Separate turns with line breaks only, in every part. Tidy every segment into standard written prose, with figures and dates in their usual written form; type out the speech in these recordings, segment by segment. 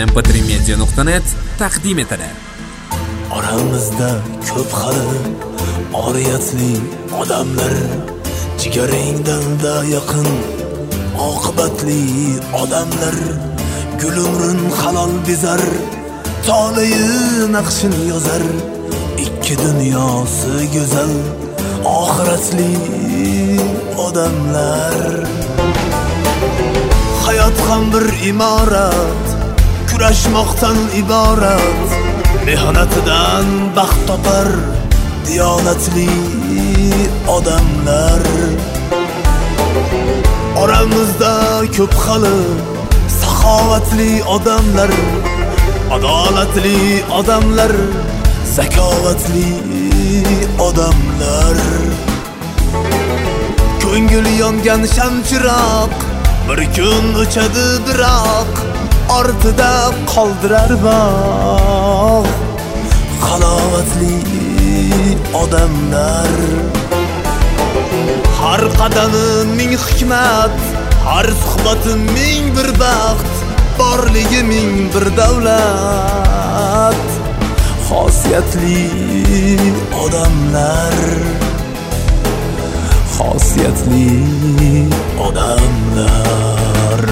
mp3media.net taqdim etadi.
Oramizda ko'p xili oriyatli odamlar, jigaringdan da yaqin oqibatli odamlar, gulumrun halol bizar, tolayi naqshini yozar, ikki dunyosi go'zal oxiratli odamlar. Hayot ham bir imorat, kurashmoqdan iborat, mehnatidan baxt topar diyonatli odamlar. Oramizda ko'p xili saxovatli odamlar, adolatli odamlar, zakovatli odamlar. Ko'ngli yongan shamchiroq bir kun o'chadi, biroq ortida qoldirar bog' halovatli odamlar. Har qadami ming hikmat, har suhbati ming bir baxt, borligi ming bir davlat, xosiyatli odamlar, xosiyatli odamlar.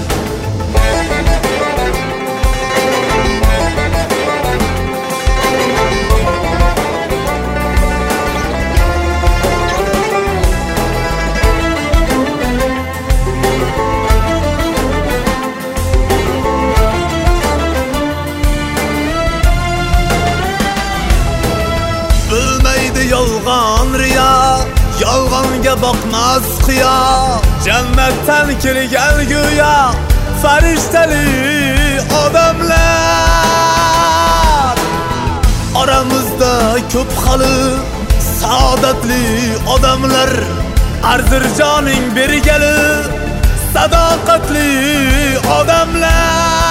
Yolg'on riyo, yolg'onga boqmas qiyo, jannatdan kelgan go'yo farishtali odamlar. Oramizda ko'p xili saodatli odamlar, arzirjoning bergali sadoqatli odamlar.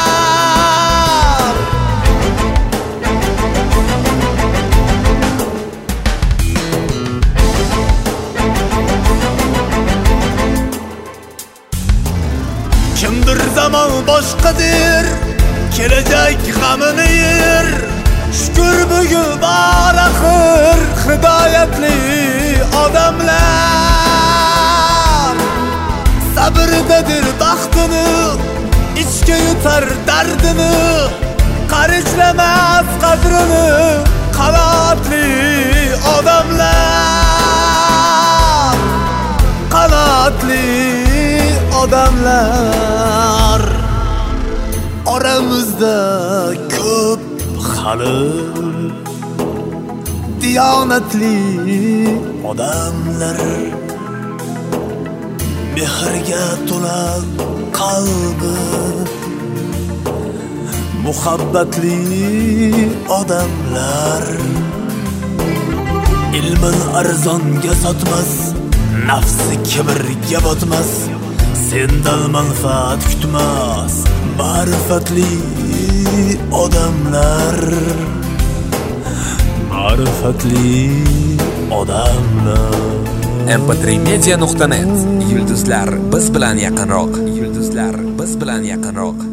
Kimdir zaman boshqadir, kelajak g'amini yer, shukr bugun bor axir hidoyatli odamlar. Sabrdadir baxtini, ichga yutar dardini, qarichlamas qadrini qanoatli odamlar, qanoatli odamlar. Oramizda ko'p xili diyonatli odamlar, mehrga to'la qalbi muhabbatli odamlar. Ilmin arzonga sotmas, nafsi kibrga botmas, sendan manfaat kutmas ma'rifatli odamlar, ma'rifatli odamlar.
mp3media.net. Yulduzlar biz bilan yaqinroq. Yulduzlar biz bilan yaqinroq.